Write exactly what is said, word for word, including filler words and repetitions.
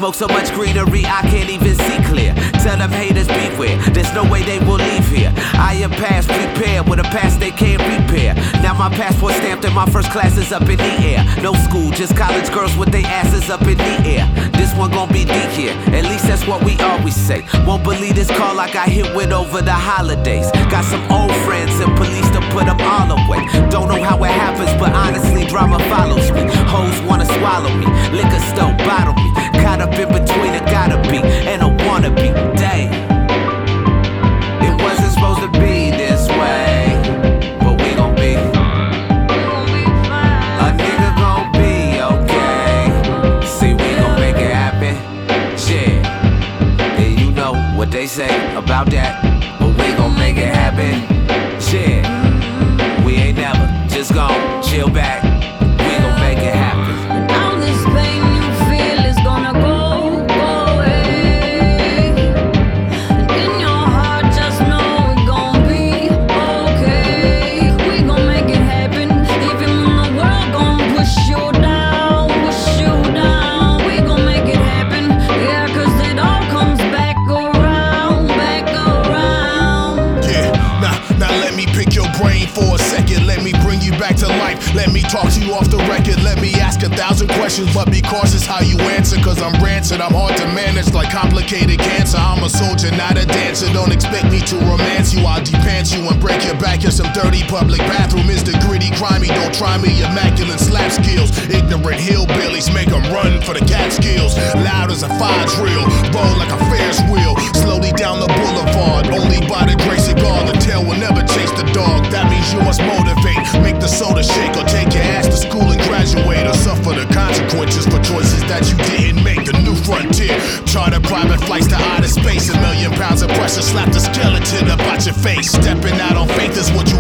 Smoke so much greenery I can't even see clear. Tell them haters beware, there's no way they will leave here. I am past prepared with a past they can't repair. Now my passport stamped and my first class is up in the air. No school, just college girls with their asses up in the air. This one gon' be deep here, at least that's what we always say. Won't believe this call I got hit with over the holidays. Got some old friends and police to put them all away. Don't know how it happens, but honestly drama follows me. Hoes wanna swallow me, liquor store bottle me. Caught up in between a gotta be and a wanna be. Dang, it wasn't supposed to be this way, but we gon' be. A nigga gon' be okay. See, we gon' make it happen. Shit, and you know what they say about that, but we gon' make it happen. Shit, we ain't never just gon' chill back. We gon' make it happen. All this pain you feel is gonna go, go away. And in your heart, just know it gon' be okay. We gon' make it happen, even when the world gon' push you down, push you down. We gon' make it happen, yeah, cause it all comes back around, back around. Yeah, now, now let me pick your brain for a second. Let me bring you back to life. Let me talk to you off the record. Let me ask a thousand questions, but be cautious how you answer. Cause I'm rancid, I'm hard to manage like complicated cancer. I'm a soldier, not a dancer. Don't expect me to romance you. I'll depants you and break your back in some dirty public bathroom. Is the gritty, grimy, don't try me. Immaculate slap skills. Ignorant hillbillies make them run for the Catskills. Loud as a fire drill, roll like a Ferris wheel. Slowly down the boulevard, only by the grace of God. The tail will never chase the dog. That means you must motivate. Make the soda shake or take your ass to school and graduate, or suffer the consequences for choices that you didn't make. A new frontier, charter private flights to outer space. A million pounds of pressure, slap the skeleton about your face. Stepping out on faith is what you